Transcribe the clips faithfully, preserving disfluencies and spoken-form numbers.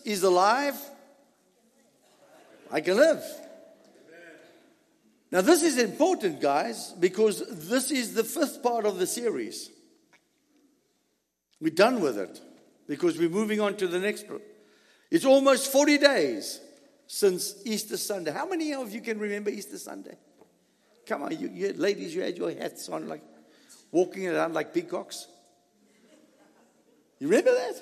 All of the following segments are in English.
is alive, I can live. Now this is important, guys, because this is the fifth part of the series. We're done with it because we're moving on to the next part. It's almost forty days since Easter Sunday. How many of you can remember Easter Sunday? Come on, you, you ladies, you had your hats on, like walking around like peacocks. You remember that?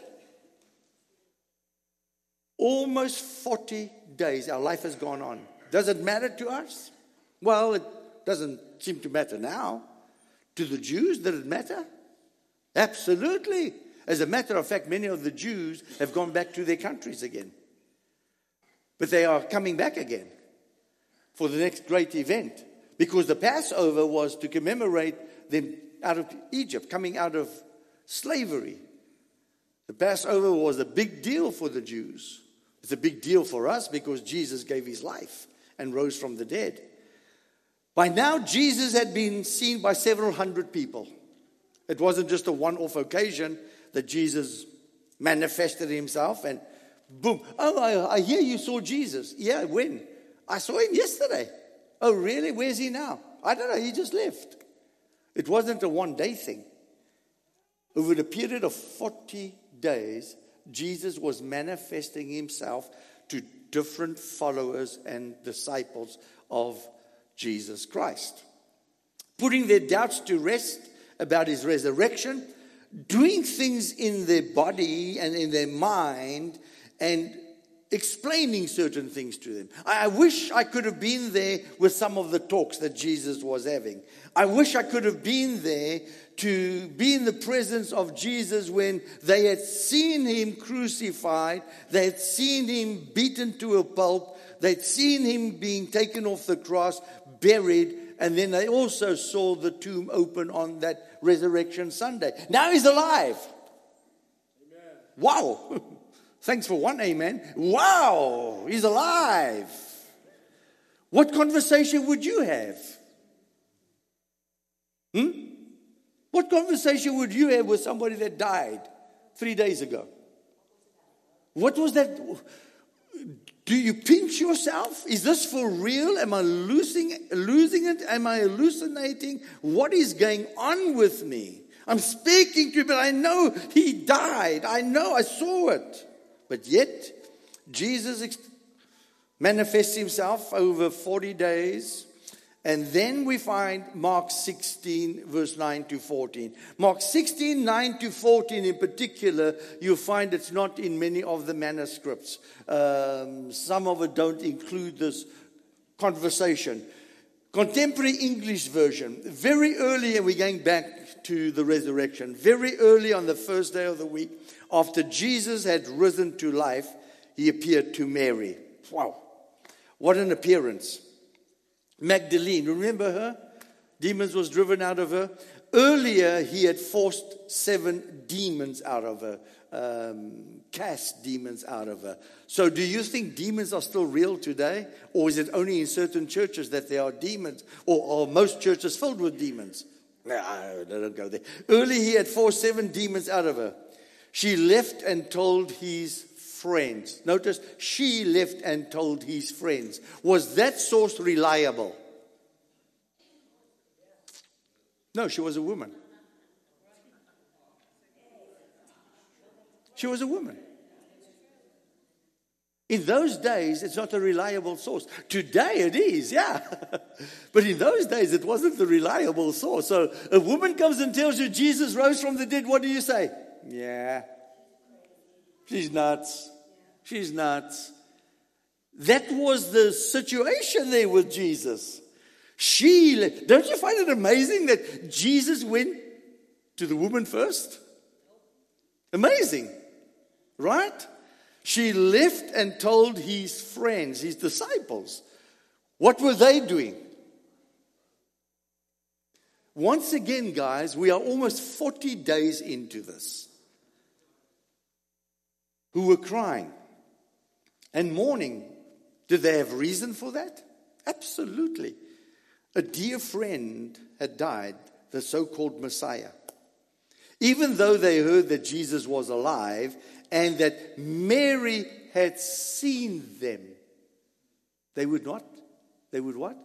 Almost forty days our life has gone on. Does it matter to us? Well, it doesn't seem to matter now. To the Jews, did it matter? Absolutely. As a matter of fact, many of the Jews have gone back to their countries again. But they are coming back again for the next great event. Because the Passover was to commemorate them out of Egypt, coming out of slavery. The Passover was a big deal for the Jews. It's a big deal for us because Jesus gave his life and rose from the dead. By now, Jesus had been seen by several hundred people. It wasn't just a one-off occasion that Jesus manifested himself and boom. Oh, I, I hear you saw Jesus. Yeah, when? I saw him yesterday. Oh, really? Where's he now? I don't know. He just left. It wasn't a one-day thing. Over the period of forty days, Jesus was manifesting himself to different followers and disciples of Jesus Christ, putting their doubts to rest about his resurrection, doing things in their body and in their mind, and explaining certain things to them. I wish I could have been there with some of the talks that Jesus was having. I wish I could have been there to be in the presence of Jesus when they had seen him crucified, they had seen him beaten to a pulp, they'd seen him being taken off the cross, buried, and then they also saw the tomb open on that Resurrection Sunday. Now he's alive. Amen. Wow. Thanks for one amen. Wow, he's alive. What conversation would you have? Hmm? What conversation would you have with somebody that died three days ago? What was that? Do you pinch yourself? Is this for real? Am I losing, losing it? Am I hallucinating? What is going on with me? I'm speaking to you, but I know he died. I know, I saw it. But yet, Jesus ex- manifests himself over forty days. And then we find Mark sixteen, verse nine to fourteen. Mark sixteen, nine to fourteen in particular, you'll find it's not in many of the manuscripts. Um, some of it don't include this conversation. Contemporary English version. Very early, and we're going back to the resurrection. Very early on the first day of the week, after Jesus had risen to life, he appeared to Mary. Wow. What an appearance. Magdalene, remember her? Demons was driven out of her. Earlier, he had forced seven demons out of her, um, cast demons out of her. So do you think demons are still real today? Or is it only in certain churches that there are demons? Or are most churches filled with demons? No, don't go there. Early, he had forced seven demons out of her. She left and told his friends. Notice, she left and told his friends. Was that source reliable? No, she was a woman. She was a woman. In those days, it's not a reliable source. Today it is, yeah. But in those days, it wasn't the reliable source. So a woman comes and tells you Jesus rose from the dead. What do you say? Yeah. She's nuts. She's nuts. That was the situation there with Jesus. She, don't you find it amazing that Jesus went to the woman first? Amazing, right? She left and told his friends, his disciples. What were they doing? Once again, guys, we are almost forty days into this. Who were crying and mourning. Did they have reason for that? Absolutely. A dear friend had died, the so-called Messiah. Even though they heard that Jesus was alive and that Mary had seen them, they would not. They would what?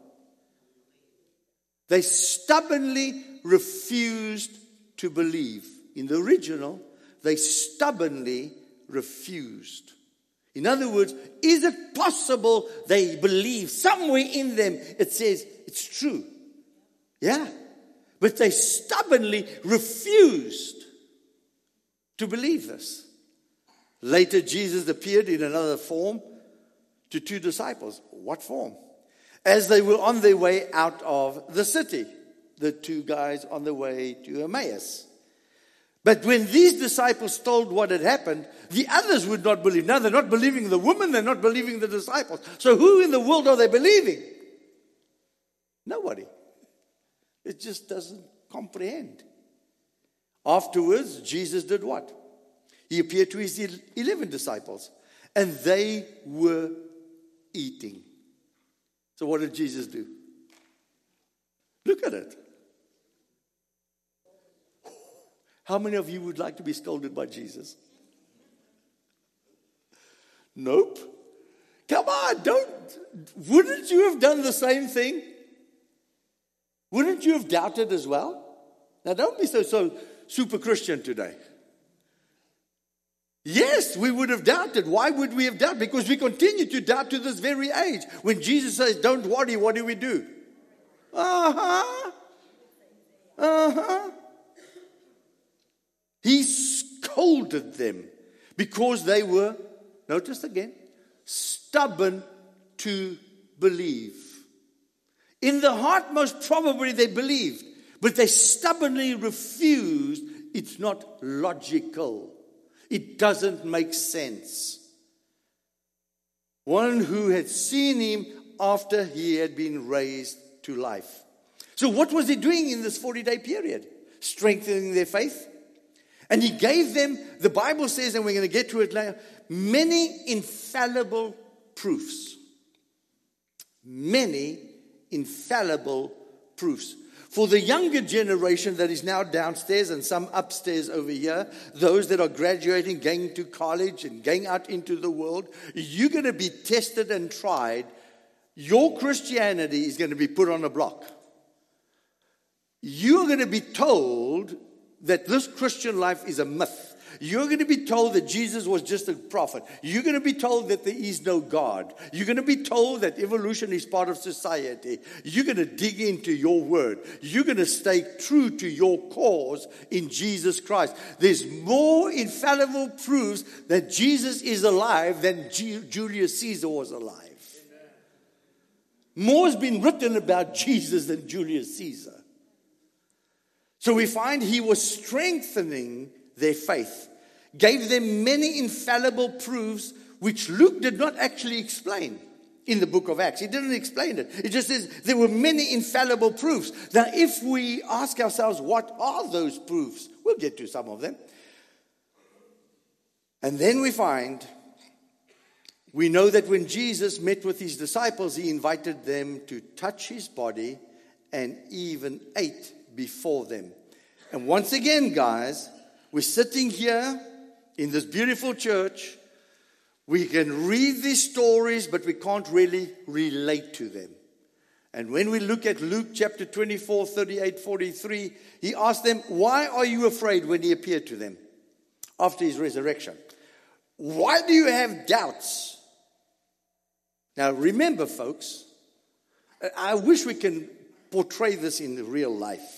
They stubbornly refused to believe. In the original, they stubbornly refused. In other words, is it possible they believe? Somewhere in them it says it's true. Yeah. But they stubbornly refused to believe this. Later, Jesus appeared in another form to two disciples. What form? As they were on their way out of the city. The two guys on the way to Emmaus. But when these disciples told what had happened, the others would not believe. Now they're not believing the woman, they're not believing the disciples. So who in the world are they believing? Nobody. It just doesn't comprehend. Afterwards, Jesus did what? He appeared to his eleven disciples, and they were eating. So what did Jesus do? Look at it. How many of you would like to be scolded by Jesus? Nope. Come on, don't. Wouldn't you have done the same thing? Wouldn't you have doubted as well? Now don't be so, so super Christian today. Yes, we would have doubted. Why would we have doubted? Because we continue to doubt to this very age. When Jesus says, don't worry, what do we do? Uh-huh. Uh-huh. He scolded them because they were, notice again, stubborn to believe. In the heart, most probably they believed, but they stubbornly refused. It's not logical. It doesn't make sense. One who had seen him after he had been raised to life. So what was he doing in this forty-day period? Strengthening their faith. And he gave them, the Bible says, and we're going to get to it later, many infallible proofs. Many infallible proofs. For the younger generation that is now downstairs and some upstairs over here, those that are graduating, going to college and going out into the world, you're going to be tested and tried. Your Christianity is going to be put on a block. You're going to be told that this Christian life is a myth. You're going to be told that Jesus was just a prophet. You're going to be told that there is no God. You're going to be told that evolution is part of society. You're going to dig into your word. You're going to stay true to your cause in Jesus Christ. There's more infallible proofs that Jesus is alive than G- Julius Caesar was alive. More has been written about Jesus than Julius Caesar. So we find he was strengthening their faith, gave them many infallible proofs which Luke did not actually explain in the book of Acts. He didn't explain it. It just says there were many infallible proofs. Now, if we ask ourselves, what are those proofs? We'll get to some of them. And then we find, we know that when Jesus met with his disciples, he invited them to touch his body and even ate before them. And once again, guys, we're sitting here in this beautiful church. We can read these stories, but we can't really relate to them. And when we look at Luke chapter twenty-four, thirty-eight, forty-three, he asked them, why are you afraid when he appeared to them after his resurrection? Why do you have doubts? Now remember, folks, I wish we can portray this in real life.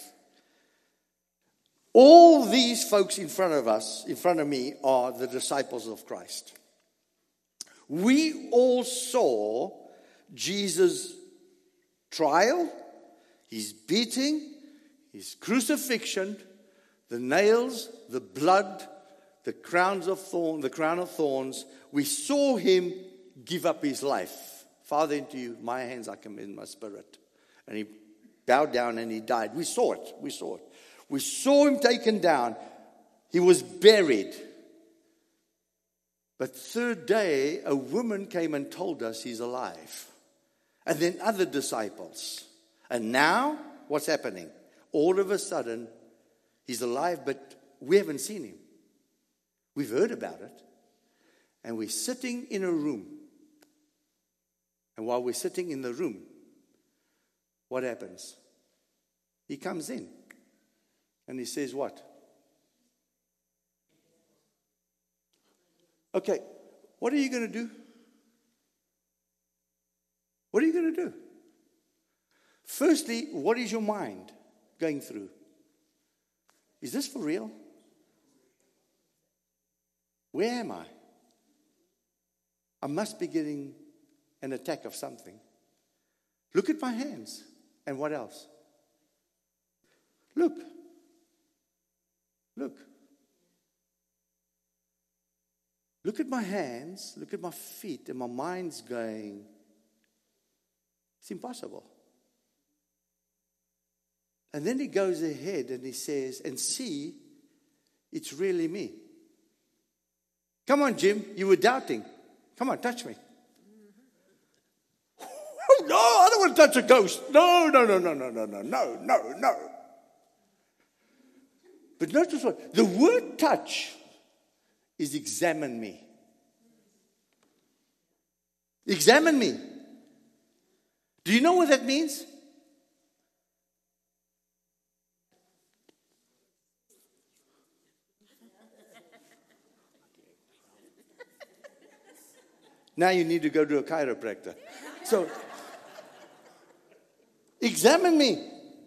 All these folks in front of us, in front of me, are the disciples of Christ. We all saw Jesus' trial, his beating, his crucifixion, the nails, the blood, the crowns of thorn, the crown of thorns. We saw him give up his life. Father, into you, my hands I commend my spirit. And he bowed down and he died. We saw it. We saw it. We saw him taken down. He was buried. But third day, a woman came and told us he's alive. And then other disciples. And now, what's happening? All of a sudden, he's alive, but we haven't seen him. We've heard about it. And we're sitting in a room. And while we're sitting in the room, what happens? He comes in. And he says what? Okay, what are you going to do? What are you going to do? Firstly, what is your mind going through? Is this for real? Where am I? I must be getting an attack of something. Look at my hands. And what else? Look. Look. Look at my hands. Look at my feet. And my mind's going, it's impossible. And then he goes ahead and he says, and see, it's really me. Come on, Jim, you were doubting. Come on, touch me. No, I don't want to touch a ghost. No, no, no, no, no, no, no, no, no, no. But notice what? The word touch is examine me. Examine me. Do you know what that means? Now you need to go to a chiropractor. So, examine me.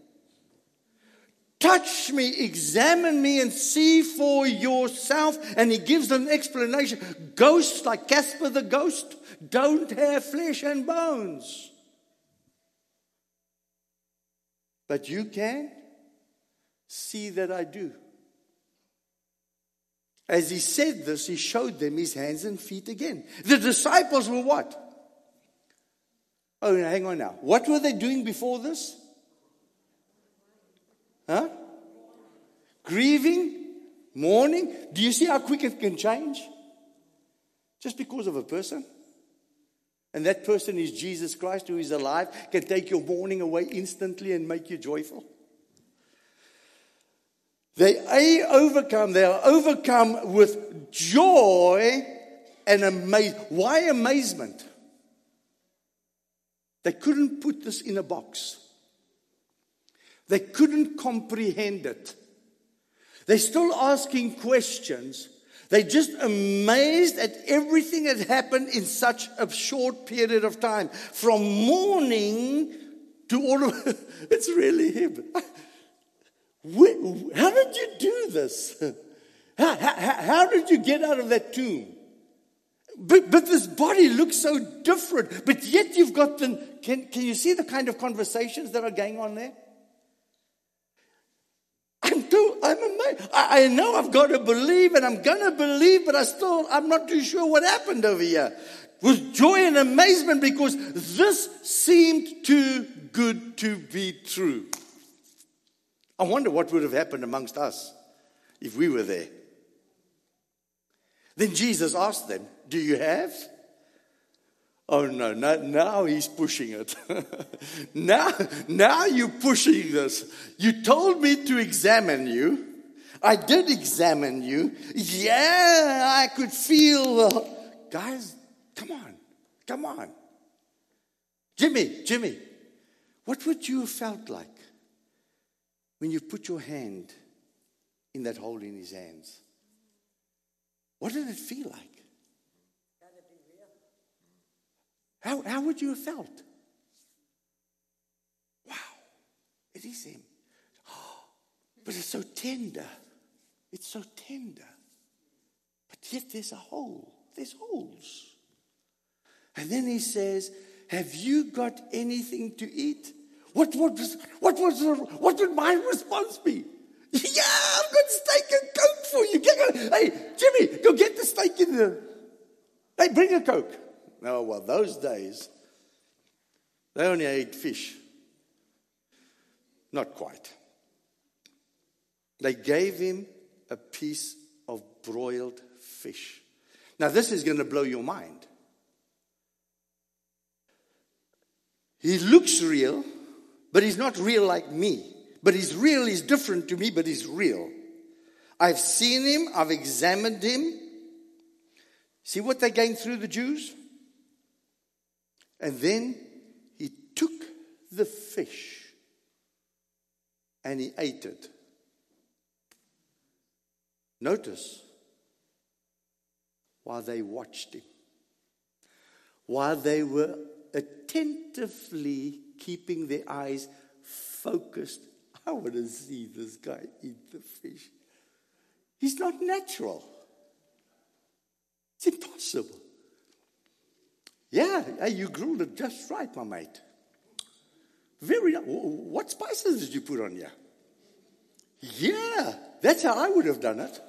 Touch me, examine me, and see for yourself. And he gives an explanation. Ghosts, like Casper the ghost, don't have flesh and bones. But you can see that I do. As he said this, he showed them his hands and feet again. The disciples were what? Oh, hang on now. What were they doing before this? Huh? Grieving? Mourning? Do you see how quick it can change? Just because of a person. And that person is Jesus Christ, who is alive, can take your mourning away instantly and make you joyful. They are overcome. They are overcome with joy and amazement. Why amazement? They couldn't put this in a box. They couldn't comprehend it. They're still asking questions. They're just amazed at everything that happened in such a short period of time. From mourning to all of it's really him. How did you do this? How, how, how did you get out of that tomb? But, but this body looks so different. But yet you've got the... Can, can you see the kind of conversations that are going on there? I'm too, I'm amazed. I, I know I've got to believe and I'm going to believe, but I still, I'm not too sure what happened over here. With joy and amazement because this seemed too good to be true. I wonder what would have happened amongst us if we were there. Then Jesus asked them, do you have? Oh no, no, now he's pushing it. now, now you're pushing this. You told me to examine you. I did examine you. Yeah, I could feel. Uh, guys, come on, come on. Jimmy, Jimmy, what would you have felt like when you put your hand in that hole in his hands? What did it feel like? How, how would you have felt? Wow, it is him. Oh, but it's so tender. It's so tender. But yet there's a hole. There's holes. And then he says, have you got anything to eat? What, what, was, what, was the, what would my response be? Yeah, I've got steak and Coke for you. Get, hey, Jimmy, go get the steak in the... Hey, bring a Coke. No, well, those days, they only ate fish. Not quite. They gave him a piece of broiled fish. Now, this is going to blow your mind. He looks real, but he's not real like me. But he's real, he's different to me, but he's real. I've seen him, I've examined him. See what they gained through the Jews? And then he took the fish and he ate it. Notice, while they watched him, while they were attentively keeping their eyes focused. I want to see this guy eat the fish. He's not natural. It's impossible. Yeah, yeah, you grilled it just right, my mate. Very. What spices did you put on here? Yeah, that's how I would have done it.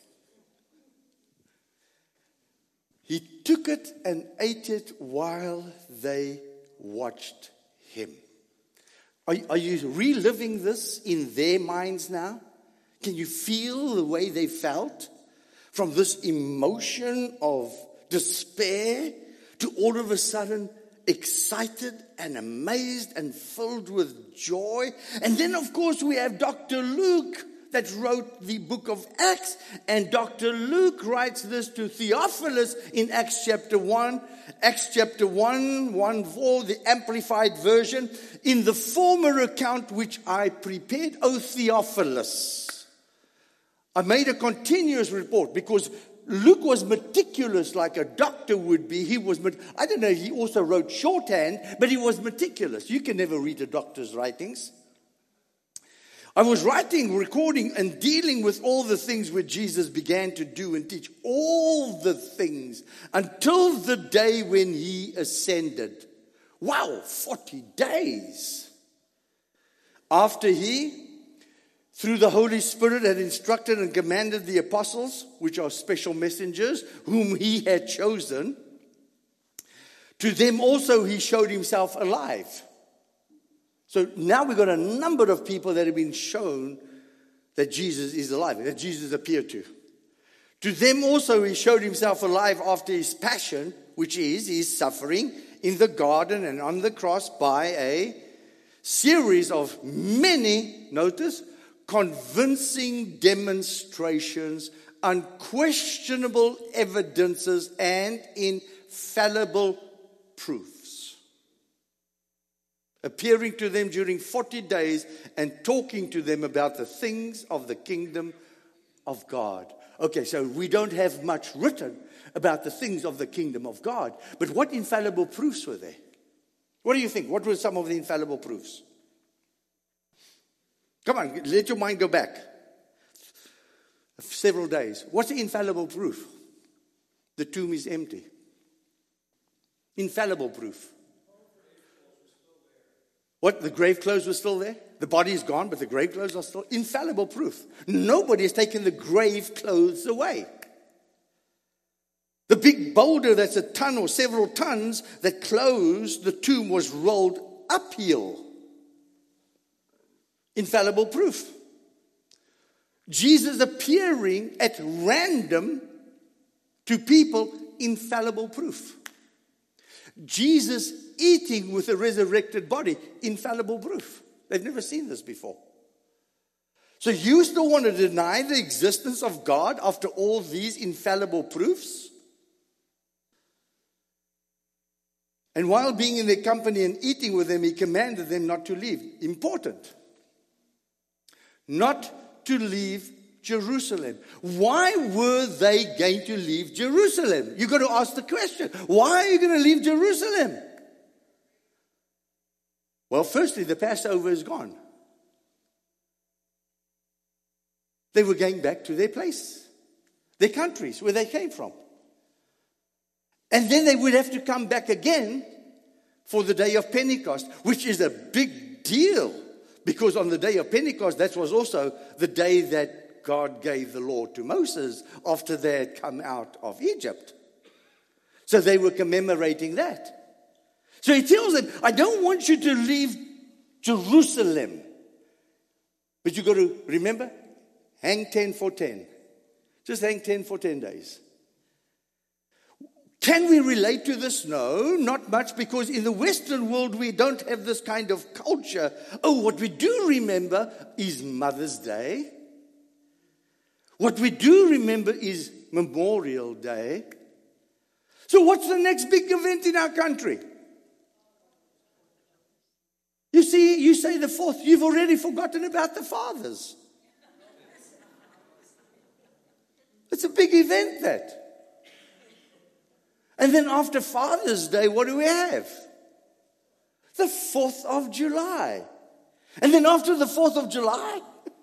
He took it and ate it while they watched him. Are, are you reliving this in their minds now? Can you feel the way they felt? From this emotion of despair to all of a sudden excited and amazed and filled with joy. And then, of course, we have Doctor Luke that wrote the book of Acts. And Doctor Luke writes this to Theophilus in Acts chapter one. Acts chapter one, one four, the Amplified Version. In the former account which I prepared, O Theophilus. I made a continuous report because Luke was meticulous like a doctor would be. He was, I don't know, he also wrote shorthand, but he was meticulous. You can never read a doctor's writings. I was writing, recording, and dealing with all the things where Jesus began to do and teach. All the things until the day when he ascended. Wow, forty days. After he, through the Holy Spirit, had instructed and commanded the apostles, which are special messengers, whom he had chosen, to them also he showed himself alive. So now we've got a number of people that have been shown that Jesus is alive, that Jesus appeared to. To them also he showed himself alive after his passion, which is his suffering in the garden and on the cross by a series of many, notice, convincing demonstrations, unquestionable evidences, and infallible proofs. Appearing to them during forty days and talking to them about the things of the kingdom of God. Okay, so we don't have much written about the things of the kingdom of God. But what infallible proofs were there? What do you think? What were some of the infallible proofs? Come on, let your mind go back. Several days. What's the infallible proof? The tomb is empty. Infallible proof. What? The grave clothes were still there? The body is gone, but the grave clothes are still. Infallible proof. Nobody has taken the grave clothes away. The big boulder that's a ton or several tons that closed the tomb was rolled uphill. Infallible proof. Jesus appearing at random to people, infallible proof. Jesus eating with a resurrected body, infallible proof. They've never seen this before. So you still want to deny the existence of God after all these infallible proofs? And while being in their company and eating with them, he commanded them not to leave. Important. Not to leave Jerusalem. Why were they going to leave Jerusalem? You've got to ask the question. Why are you going to leave Jerusalem? Well, firstly, the Passover is gone. They were going back to their place, their countries, where they came from. And then they would have to come back again for the day of Pentecost, which is a big deal. Because on the day of Pentecost, that was also the day that God gave the law to Moses after they had come out of Egypt. So they were commemorating that. So he tells them, I don't want you to leave Jerusalem. But you've got to remember, hang ten for ten. Just hang ten for ten days. Can we relate to this? No, not much, because in the Western world we don't have this kind of culture. Oh, what we do remember is Mother's Day. What we do remember is Memorial Day. So what's the next big event in our country? You see, you say the fourth, you've already forgotten about the fathers. It's a big event, that. And then after Father's Day, what do we have? The fourth of July. And then after the fourth of July,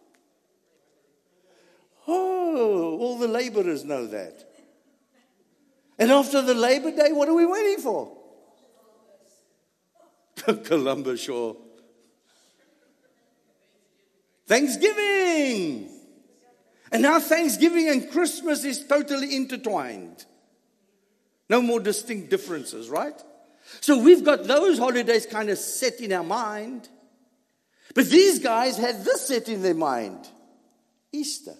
oh, all the laborers know that. And after the Labor Day, what are we waiting for? Columbus, sure. Thanksgiving. And now Thanksgiving and Christmas is totally intertwined. No more distinct differences, right? So we've got those holidays kind of set in our mind. But these guys had this set in their mind. Easter.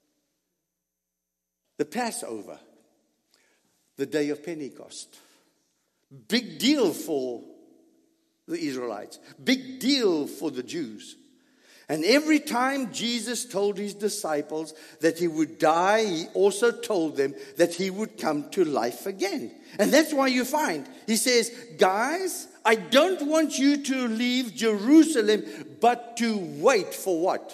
The Passover. The day of Pentecost. Big deal for the Israelites. Big deal for the Jews. And every time Jesus told his disciples that he would die, he also told them that he would come to life again. And that's why you find, he says, guys, I don't want you to leave Jerusalem, but to wait for what?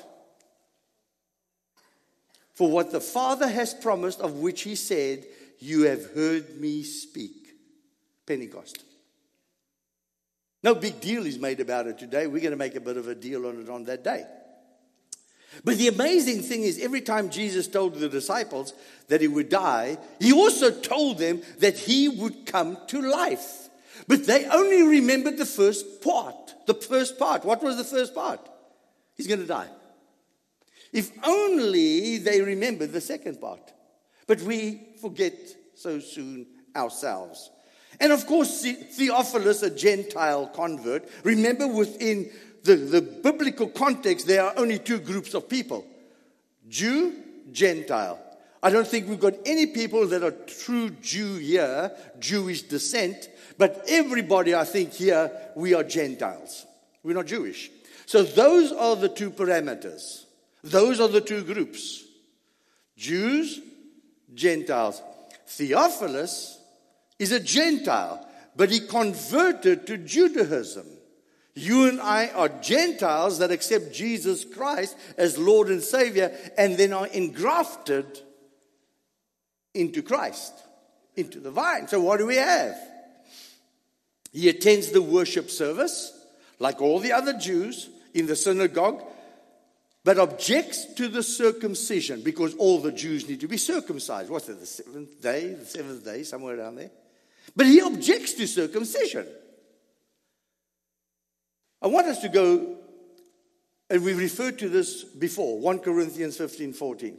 For what the Father has promised, of which he said, you have heard me speak. Pentecost. No big deal is made about it today. We're going to make a bit of a deal on it on that day. But the amazing thing is, every time Jesus told the disciples that he would die, he also told them that he would come to life. But they only remembered the first part. The first part. What was the first part? He's going to die. If only they remembered the second part. But we forget so soon ourselves. And of course, Theophilus, a Gentile convert, remember within the, the biblical context, there are only two groups of people. Jew, Gentile. I don't think we've got any people that are true Jew here, Jewish descent, but everybody, I think here, we are Gentiles. We're not Jewish. So those are the two parameters. Those are the two groups. Jews, Gentiles. Theophilus is a Gentile, but he converted to Judaism. You and I are Gentiles that accept Jesus Christ as Lord and Savior, and then are engrafted into Christ, into the vine. So what do we have? He attends the worship service, like all the other Jews, in the synagogue, but objects to the circumcision, because all the Jews need to be circumcised. What's it, the seventh day, the seventh day, somewhere around there? But he objects to circumcision. I want us to go, and we referred to this before, First Corinthians fifteen fourteen.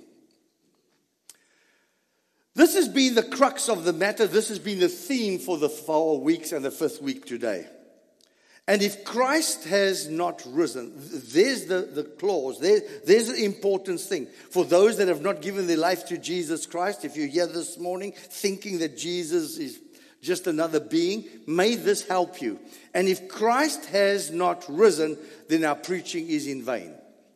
This has been the crux of the matter. This has been the theme for the four weeks and the fifth week today. And if Christ has not risen, there's the, the clause, there, there's the important thing. For those that have not given their life to Jesus Christ, if you're here this morning thinking that Jesus is just another being, may this help you. And if Christ has not risen, then our preaching is in vain.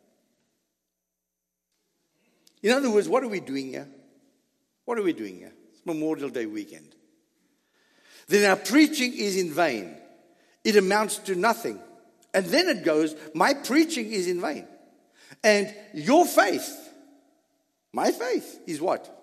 In other words, what are we doing here? What are we doing here? It's Memorial Day weekend. Then our preaching is in vain. It amounts to nothing. And then it goes, my preaching is in vain. And your faith, my faith, is what?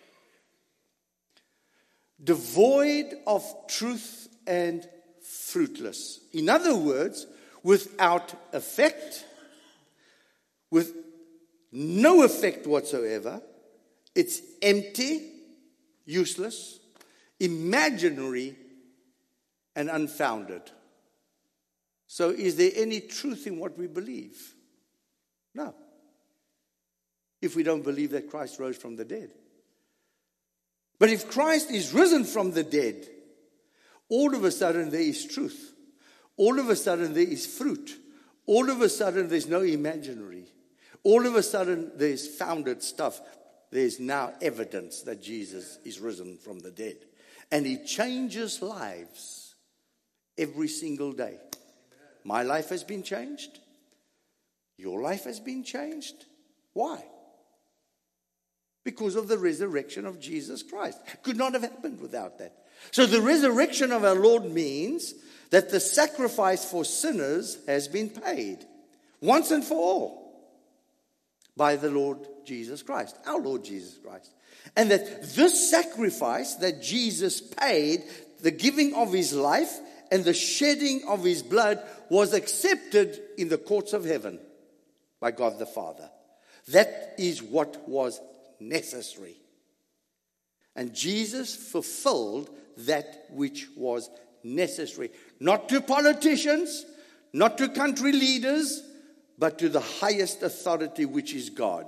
Devoid of truth and fruitless. In other words, without effect, with no effect whatsoever, it's empty, useless, imaginary, and unfounded. So is there any truth in what we believe? No. If we don't believe that Christ rose from the dead. But if Christ is risen from the dead, all of a sudden there is truth. All of a sudden there is fruit. All of a sudden there's no imaginary. All of a sudden there's founded stuff. There's now evidence that Jesus is risen from the dead. And he changes lives every single day. My life has been changed. Your life has been changed. Why? Because of the resurrection of Jesus Christ. Could not have happened without that. So the resurrection of our Lord means that the sacrifice for sinners has been paid once and for all by the Lord Jesus Christ, our Lord Jesus Christ. And that this sacrifice that Jesus paid, the giving of his life and the shedding of his blood, was accepted in the courts of heaven by God the Father. That is what was necessary. And Jesus fulfilled that which was necessary. Not to politicians, not to country leaders, but to the highest authority, which is God.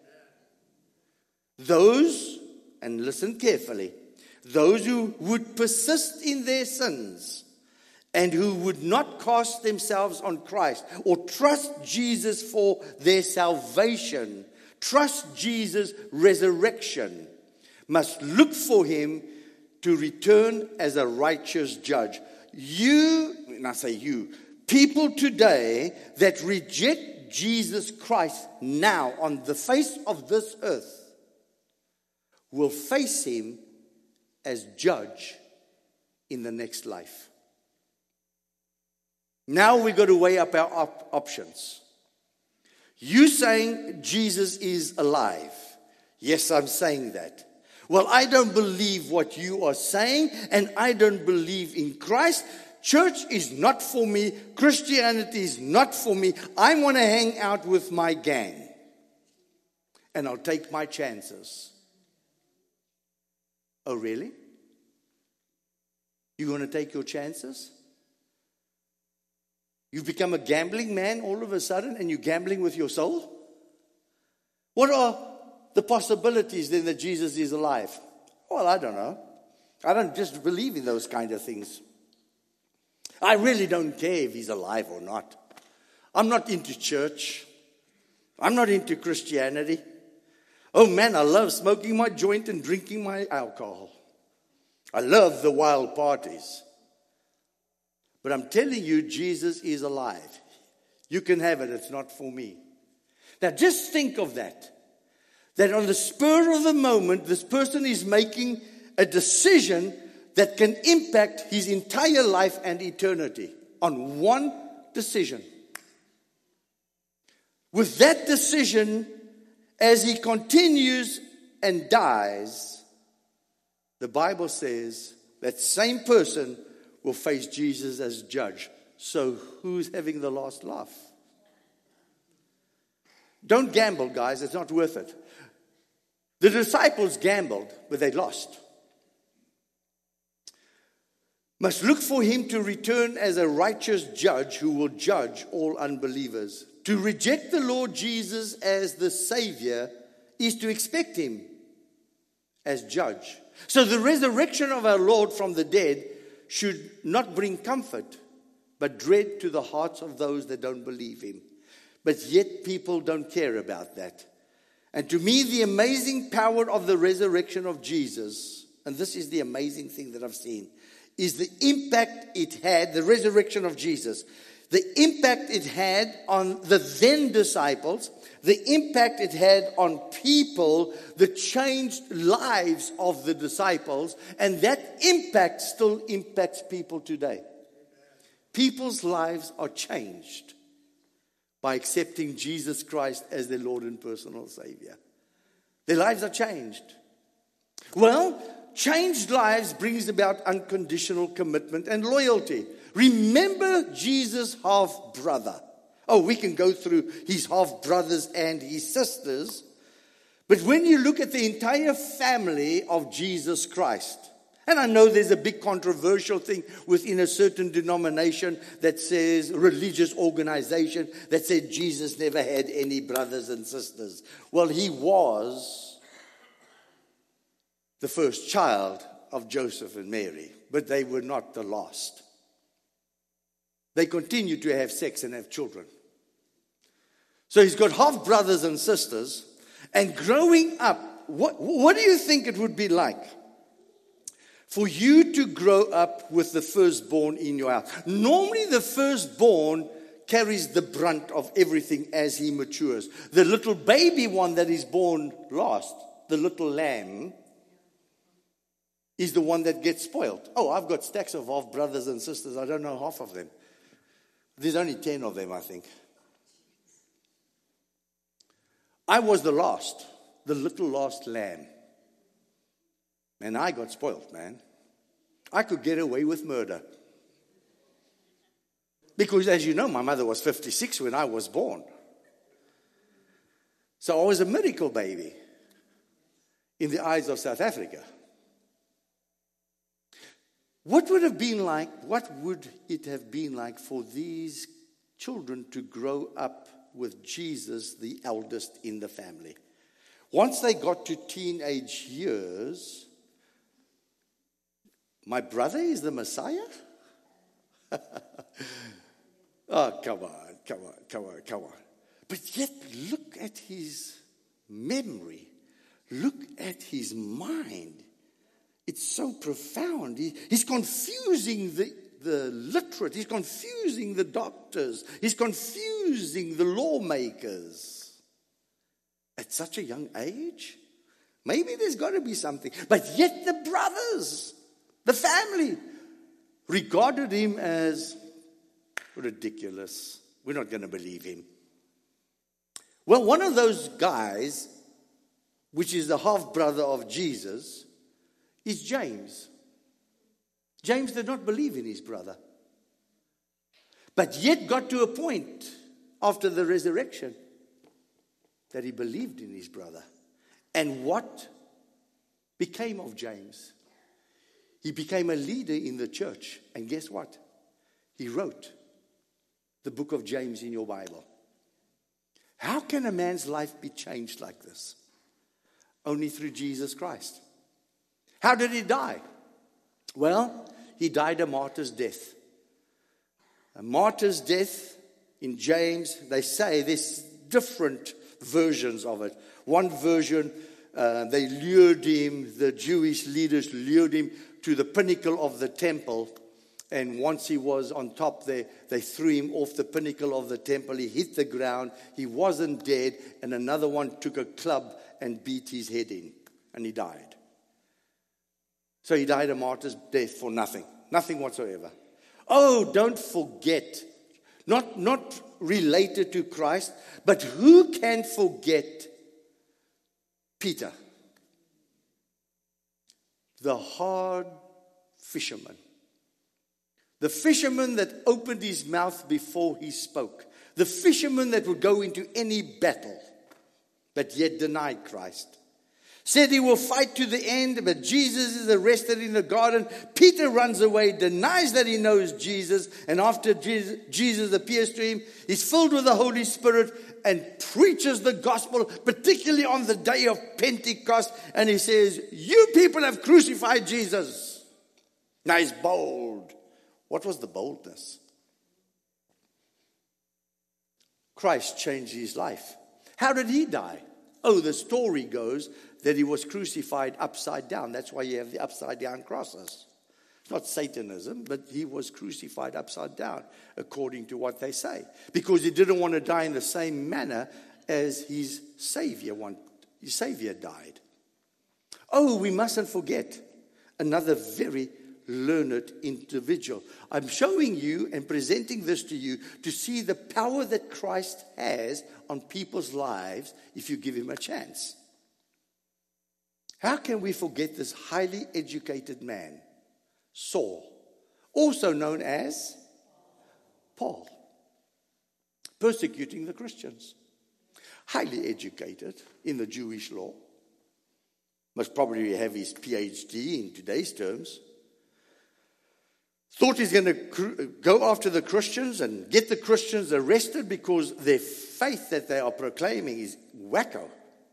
Those, and listen carefully, those who would persist in their sins and who would not cast themselves on Christ or trust Jesus for their salvation, trust Jesus' resurrection, must look for him to return as a righteous judge. You, and I say you, people today that reject Jesus Christ now on the face of this earth will face him as judge in the next life. Now we got to weigh up our op- options. You saying Jesus is alive. Yes, I'm saying that. Well, I don't believe what you are saying, and I don't believe in Christ. Church is not for me. Christianity is not for me. I want to hang out with my gang. And I'll take my chances. Oh, really? You want to take your chances? You've become a gambling man all of a sudden, and you're gambling with your soul? What are the possibilities then that Jesus is alive? Well, I don't know. I don't just believe in those kind of things. I really don't care if he's alive or not. I'm not into church. I'm not into Christianity. Oh man, I love smoking my joint and drinking my alcohol. I love the wild parties. But I'm telling you, Jesus is alive. You can have it. It's not for me. Now just think of that. That on the spur of the moment, this person is making a decision that can impact his entire life and eternity on one decision. With that decision, as he continues and dies, the Bible says that same person will face Jesus as judge. So who's having the last laugh? Don't gamble, guys. It's not worth it. The disciples gambled, but they lost. Must look for him to return as a righteous judge who will judge all unbelievers. To reject the Lord Jesus as the Savior is to expect him as judge. So the resurrection of our Lord from the dead should not bring comfort, but dread to the hearts of those that don't believe him. But yet people don't care about that. And to me, the amazing power of the resurrection of Jesus, and this is the amazing thing that I've seen, is the impact it had, the resurrection of Jesus, the impact it had on the then disciples, the impact it had on people, the changed lives of the disciples, and that impact still impacts people today. People's lives are changed by accepting Jesus Christ as their Lord and personal Savior. Their lives are changed. Well, changed lives brings about unconditional commitment and loyalty. Remember Jesus' half-brother. Oh, we can go through his half-brothers and his sisters. But when you look at the entire family of Jesus Christ, and I know there's a big controversial thing within a certain denomination that says, religious organization, that said Jesus never had any brothers and sisters. Well, he was the first child of Joseph and Mary, but they were not the last. They continued to have sex and have children. So he's got half brothers and sisters, and growing up, what, what do you think it would be like for you to grow up with the firstborn in your house? Normally the firstborn carries the brunt of everything as he matures. The little baby one that is born last, the little lamb, is the one that gets spoiled. Oh, I've got stacks of half brothers and sisters. I don't know half of them. There's only ten of them, I think. I was the last, the little last lamb. And I got spoiled, man. I could get away with murder. Because, as you know, my mother was fifty-six when I was born. So I was a miracle baby in the eyes of South Africa. What would have been like, what would it have been like for these children to grow up with Jesus, the eldest in the family? Once they got to teenage years, my brother is the Messiah? Oh, come on, come on, come on, come on. But yet, look at his memory. Look at his mind. It's so profound. He, he's confusing the, the literate. He's confusing the doctors. He's confusing the lawmakers. At such a young age? Maybe there's got to be something. But yet the brothers, the family, regarded him as ridiculous. We're not going to believe him. Well, one of those guys, which is the half-brother of Jesus, is James. James did not believe in his brother. But yet got to a point after the resurrection that he believed in his brother. And what became of James? He became a leader in the church. And guess what? He wrote the book of James in your Bible. How can a man's life be changed like this? Only through Jesus Christ. How did he die? Well, he died a martyr's death. A martyr's death in James, they say there's different versions of it. One version, uh, they lured him, the Jewish leaders lured him to the pinnacle of the temple. And once he was on top there, they threw him off the pinnacle of the temple. He hit the ground. He wasn't dead. And another one took a club and beat his head in. And he died. So he died a martyr's death for nothing. Nothing whatsoever. Oh, don't forget. Not, not related to Christ, but who can forget Peter? The hard fisherman. The fisherman that opened his mouth before he spoke. The fisherman that would go into any battle, but yet denied Christ. Said he will fight to the end, but Jesus is arrested in the garden. Peter runs away, denies that he knows Jesus, and after Jesus, Jesus appears to him, he's filled with the Holy Spirit and preaches the gospel, particularly on the day of Pentecost, and he says, you people have crucified Jesus. Now he's bold. What was the boldness? Christ changed his life. How did he die? Oh, the story goes that he was crucified upside down. That's why you have the upside down crosses. It's not Satanism, but he was crucified upside down, according to what they say. Because he didn't want to die in the same manner as his Savior, want, his Savior died. Oh, we mustn't forget another very learned individual. I'm showing you and presenting this to you to see the power that Christ has on people's lives if you give him a chance. How can we forget this highly educated man, Saul, also known as Paul, persecuting the Christians? Highly educated in the Jewish law, must probably have his P H D in today's terms. Thought he's going to go after the Christians and get the Christians arrested because their faith that they are proclaiming is wacko.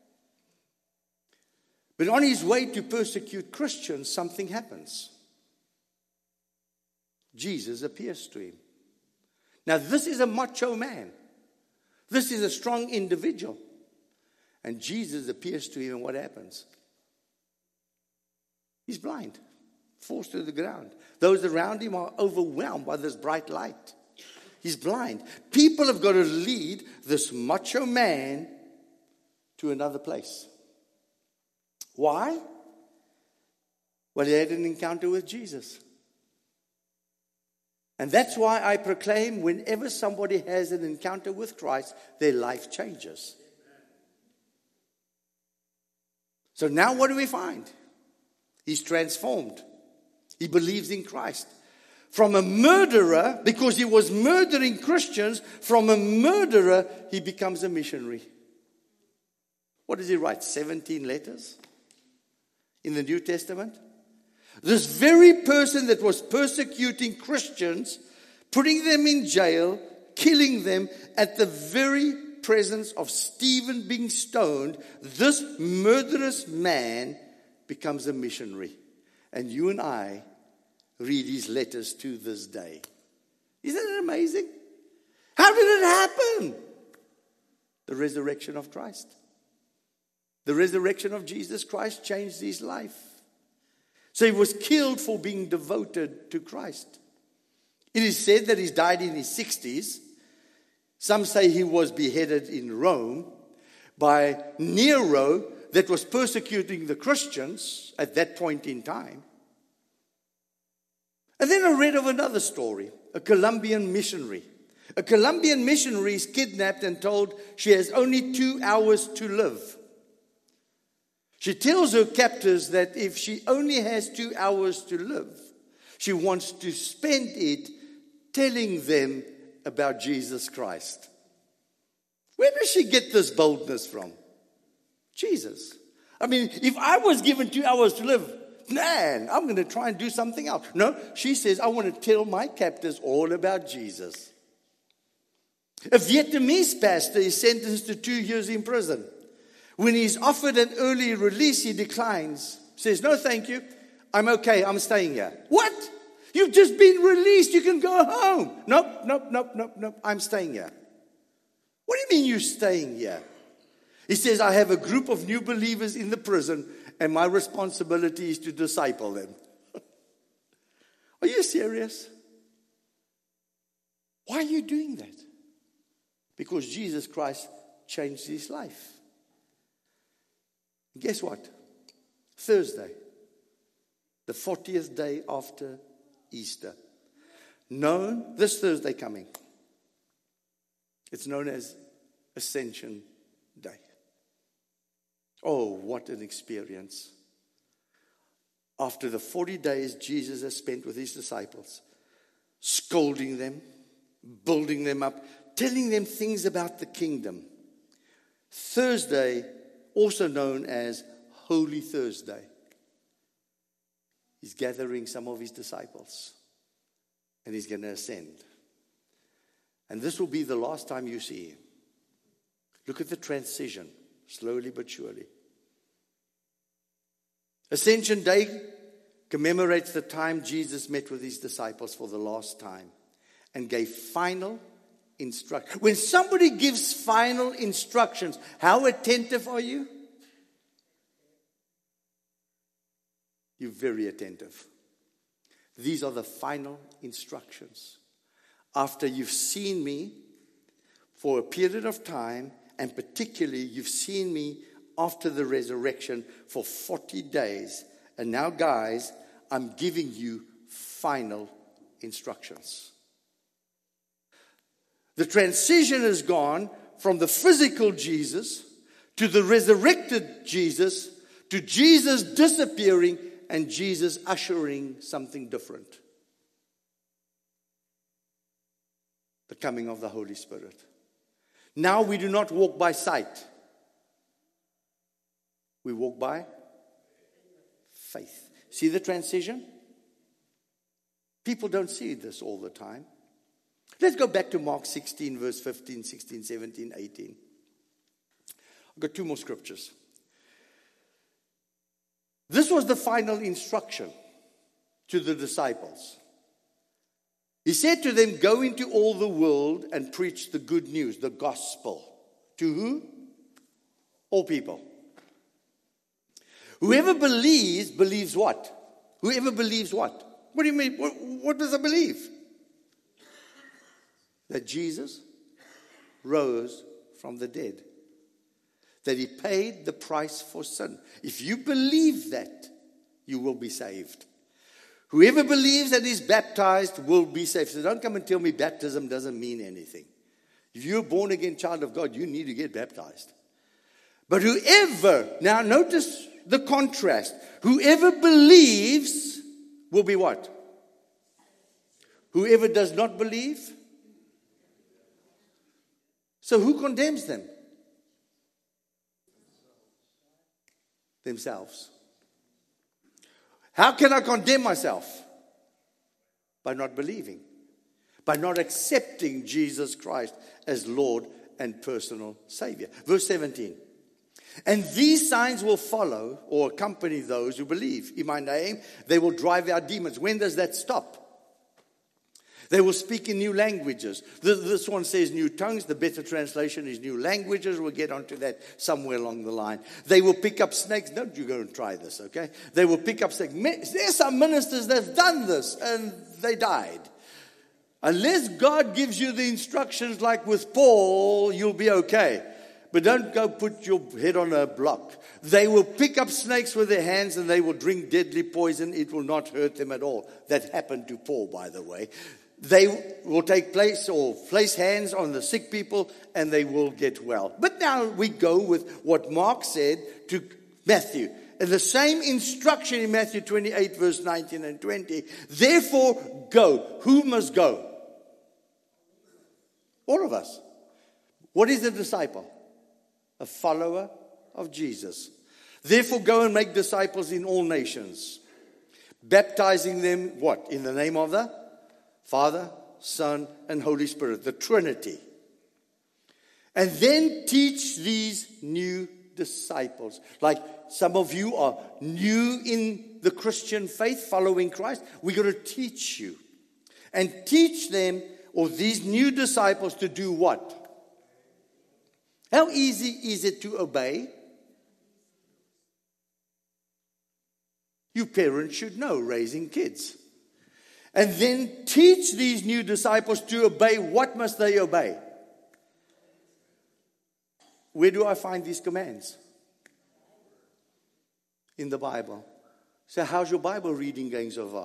But on his way to persecute Christians, something happens. Jesus appears to him. Now, this is a macho man. This is a strong individual. And Jesus appears to him, and what happens? He's blind. Falls to the ground. Those around him are overwhelmed by this bright light. He's blind. People have got to lead this macho man to another place. Why? Well, he had an encounter with Jesus. And that's why I proclaim whenever somebody has an encounter with Christ, their life changes. So now what do we find? He's transformed. He believes in Christ. From a murderer, because he was murdering Christians, from a murderer, he becomes a missionary. What does he write? seventeen letters in the New Testament? This very person that was persecuting Christians, putting them in jail, killing them at the very presence of Stephen being stoned, this murderous man becomes a missionary. And you and I read his letters to this day. Isn't it amazing? How did it happen? The resurrection of Christ. The resurrection of Jesus Christ changed his life. So he was killed for being devoted to Christ. It is said that he died in his sixties. Some say he was beheaded in Rome by Nero, that was persecuting the Christians at that point in time. And then I read of another story, a Colombian missionary. A Colombian missionary is kidnapped and told she has only two hours to live. She tells her captors that if she only has two hours to live, she wants to spend it telling them about Jesus Christ. Where does she get this boldness from? Jesus. I mean, if I was given two hours to live, man, I'm going to try and do something else. No, she says, I want to tell my captors all about Jesus. A Vietnamese pastor is sentenced to two years in prison. When he's offered an early release, he declines. Says, no, thank you. I'm okay. I'm staying here. What? You've just been released. You can go home. Nope, nope, nope, nope, nope. I'm staying here. What do you mean you're staying here? He says, I have a group of new believers in the prison, and my responsibility is to disciple them. Are you serious? Why are you doing that? Because Jesus Christ changed his life. Guess what? Thursday, the fortieth day after Easter. Known, this Thursday coming, it's known as Ascension Day. Oh, what an experience. After the forty days Jesus has spent with his disciples, scolding them, building them up, telling them things about the kingdom. Thursday, also known as Holy Thursday. He's gathering some of his disciples, and he's going to ascend. And this will be the last time you see him. Look at the transition, slowly but surely. Ascension Day commemorates the time Jesus met with his disciples for the last time and gave final instruction. When somebody gives final instructions, how attentive are you? You're very attentive. These are the final instructions. After you've seen me for a period of time, and particularly you've seen me after the resurrection for forty days, and now guys, I'm giving you final instructions. The transition has gone from the physical Jesus to the resurrected Jesus to Jesus disappearing and Jesus ushering something different. The coming of the Holy Spirit. Now we do not walk by sight. We walk by faith. See the transition? People don't see this all the time. Let's go back to Mark sixteen, verse fifteen, sixteen, seventeen, eighteen. I've got two more scriptures. This was the final instruction to the disciples. He said to them, go into all the world and preach the good news, the gospel. To who? All people. Whoever believes, believes what? Whoever believes what? What do you mean? What, what does I believe? That Jesus rose from the dead. That he paid the price for sin. If you believe that, you will be saved. Whoever believes and is baptized will be saved. So don't come and tell me baptism doesn't mean anything. If you're a born-again child of God, you need to get baptized. But whoever, now notice the contrast. Whoever believes will be what? Whoever does not believe. So who condemns them? Themselves. How can I condemn myself? By not believing. By not accepting Jesus Christ as Lord and personal Savior. Verse seventeen. And these signs will follow or accompany those who believe. In my name, they will drive out demons. When does that stop? They will speak in new languages. This one says new tongues. The better translation is new languages. We'll get onto that somewhere along the line. They will pick up snakes. Don't you go and try this, okay? They will pick up snakes. There's some ministers that have done this and they died. Unless God gives you the instructions like with Paul, you'll be okay. But don't go put your head on a block. They will pick up snakes with their hands and they will drink deadly poison. It will not hurt them at all. That happened to Paul, by the way. They will take place or place hands on the sick people and they will get well. But now we go with what Mark said to Matthew. And the same instruction in Matthew twenty-eight, verse nineteen and twenty. Therefore, go. Who must go? All of us. What is a disciple? A follower of Jesus. Therefore, go and make disciples in all nations. Baptizing them, what? In the name of the Father, Son, and Holy Spirit, the Trinity. And then teach these new disciples. Like some of you are new in the Christian faith, following Christ. We're going to teach you. And teach them, or these new disciples, to do what? How easy is it to obey? You parents should know, raising kids. And then teach these new disciples to obey. What must they obey? Where do I find these commands? In the Bible. So how's your Bible reading going so far?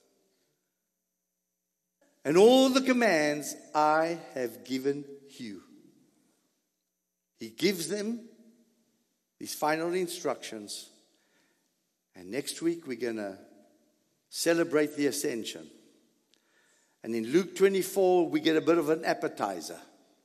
And all the commands I have given you. He gives them these final instructions. And next week we're going to celebrate the ascension. And in Luke twenty-four, we get a bit of an appetizer.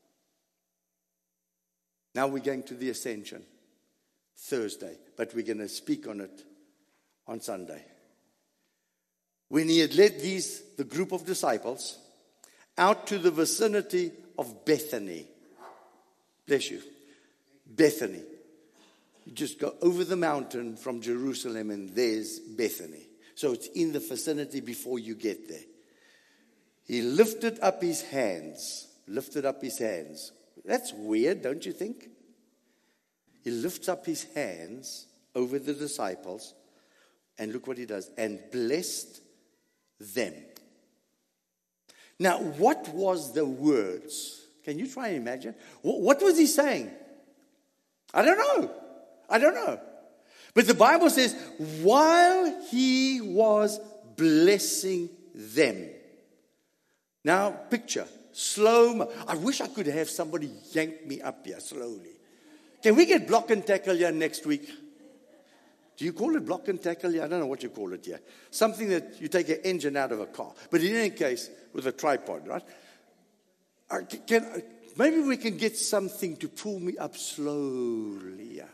Now we're going to the ascension, Thursday. But we're going to speak on it on Sunday. When he had led these, the group of disciples, out to the vicinity of Bethany. Bless you. Bethany. You just go over the mountain from Jerusalem and there's Bethany. So it's in the vicinity before you get there. He lifted up his hands. Lifted up his hands. That's weird, don't you think? He lifts up his hands over the disciples. And look what he does. And blessed them. Now, what was the words? Can you try and imagine? What was he saying? I don't know. I don't know. But the Bible says, while he was blessing them. Now, picture. Slow. Mo- I wish I could have somebody yank me up here slowly. Can we get block and tackle here next week? Do you call it block and tackle here? I don't know what you call it here. Something that you take an engine out of a car. But in any case, with a tripod, right? I can, maybe we can get something to pull me up slowly here.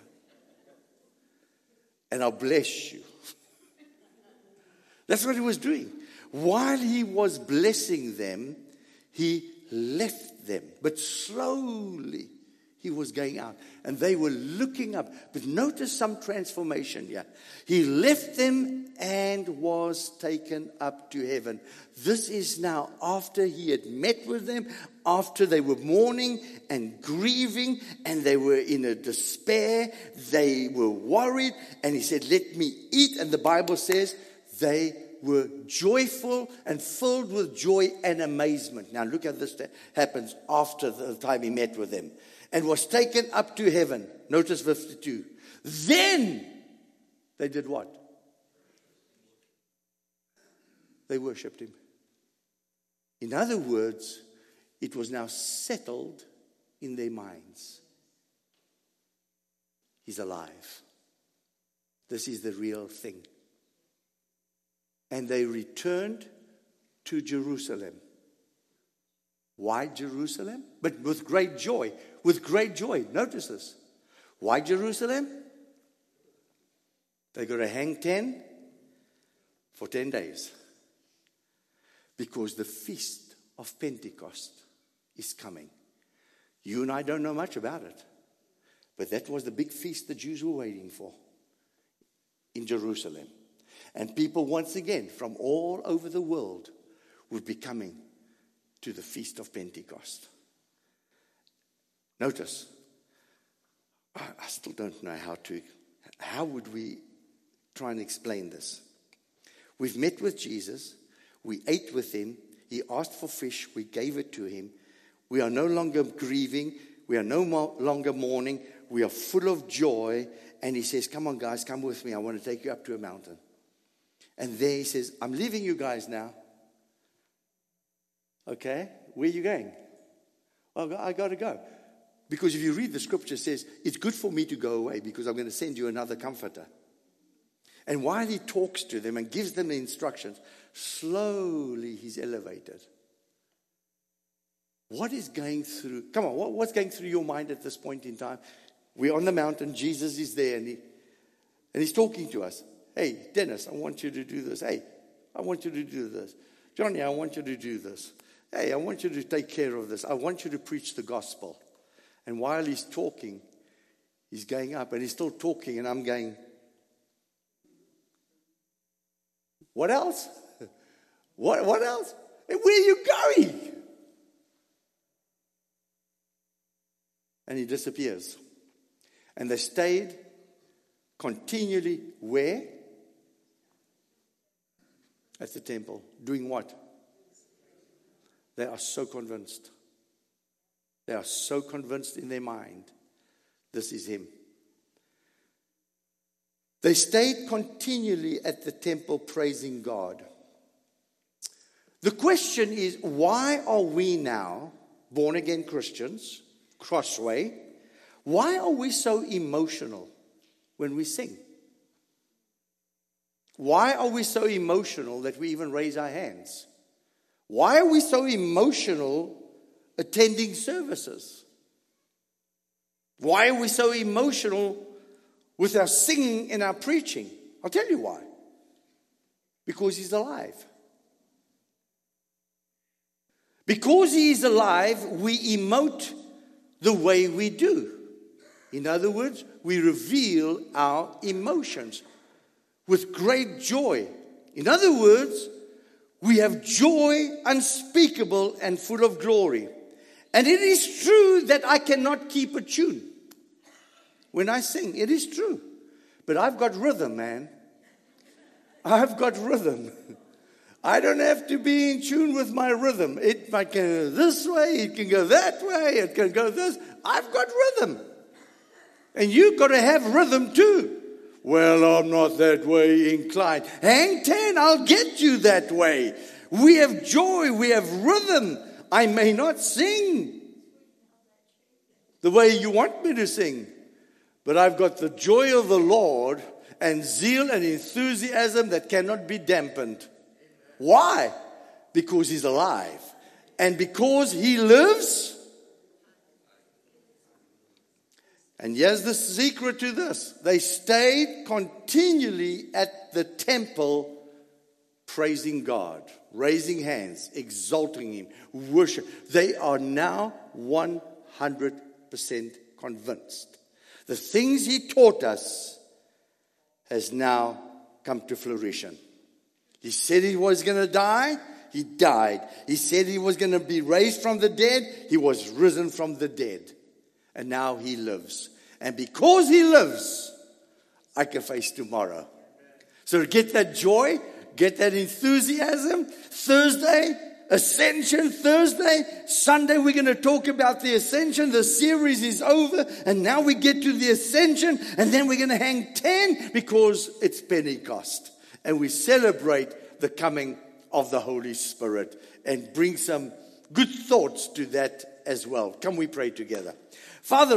And I'll bless you. That's what he was doing. While he was blessing them, he left them. But slowly he was going out. And they were looking up. But notice some transformation here. He left them and was taken up to heaven. This is now after he had met with them, after they were mourning and grieving, and they were in a despair. They were worried. And he said, let me eat. And the Bible says they were joyful and filled with joy and amazement. Now look at this happens after the time he met with them. And was taken up to heaven. Notice fifty-two. Then they did what? they worshipped him. In other words, it was now settled in their minds. He's alive. This is the real thing. And they returned to Jerusalem. Why Jerusalem? But with great joy. With great joy. Notice this. Why Jerusalem? They're going to hang ten for ten days. Because the feast of Pentecost is coming. You and I don't know much about it. But that was the big feast the Jews were waiting for in Jerusalem. And people once again from all over the world would be coming to the Feast of Pentecost. Notice, I, I still don't know how to, how would we try and explain this? We've met with Jesus. We ate with him. He asked for fish. We gave it to him. We are no longer grieving. We are no more, longer mourning. We are full of joy. And he says, come on, guys, come with me. I want to take you up to a mountain. And there he says, I'm leaving you guys now. Okay, where are you going? Well, I got to go. Because if you read the scripture, it says, it's good for me to go away because I'm going to send you another comforter. And while he talks to them and gives them the instructions, slowly he's elevated. What is going through, come on, what, what's going through your mind at this point in time? We're on the mountain, Jesus is there, and, he, and he's talking to us. Hey, Dennis, I want you to do this. Hey, I want you to do this. Johnny, I want you to do this. Hey, I want you to take care of this. I want you to preach the gospel. And while he's talking, he's going up and he's still talking and I'm going, what else? What, what else? Hey, where are you going? And he disappears. And they stayed continually where? At the temple. Doing what? They are so convinced. They are so convinced in their mind. This is him. They stayed continually at the temple praising God. The question is, why are we now, born again Christians, Crossway, why are we so emotional when we sing? Why are we so emotional that we even raise our hands? Why are we so emotional attending services? Why are we so emotional with our singing and our preaching? I'll tell you why. Because he's alive. Because he is alive, we emote the way we do. In other words, we reveal our emotions with great joy. In other words, we have joy unspeakable and full of glory. And it is true that I cannot keep a tune when I sing. It is true. But I've got rhythm, man. I've got rhythm. I don't have to be in tune with my rhythm. It might go this way, it can go that way, it can go this. I've got rhythm. And you've got to have rhythm too. Well, I'm not that way inclined. Hang ten, I'll get you that way. We have joy, we have rhythm. I may not sing the way you want me to sing, but I've got the joy of the Lord and zeal and enthusiasm that cannot be dampened. Why? Because he's alive. And because he lives. And here's the secret to this. They stayed continually at the temple praising God, raising hands, exalting him, worship. They are now one hundred percent convinced. The things he taught us has now come to fruition. He said he was going to die. He died. He said he was going to be raised from the dead. He was risen from the dead. And now he lives. And because he lives, I can face tomorrow. So get that joy, get that enthusiasm. Thursday, Ascension Thursday. Sunday, we're going to talk about the Ascension. The series is over. And now we get to the Ascension. And then we're going to hang ten because it's Pentecost. And we celebrate the coming of the Holy Spirit and bring some good thoughts to that as well. Come, we pray together. Father,